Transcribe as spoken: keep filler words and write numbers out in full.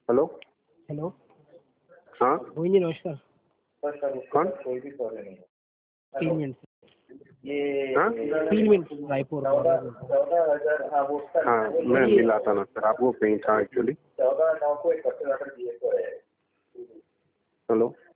Hello hello. हाँ मोहिनी जी नमस्कार। कौन? तीन मिनट हाँ तीन मिनट रायपुर। हाँ मैं मिला था ना सर, आपको कहीं था एक्चुअली। हेलो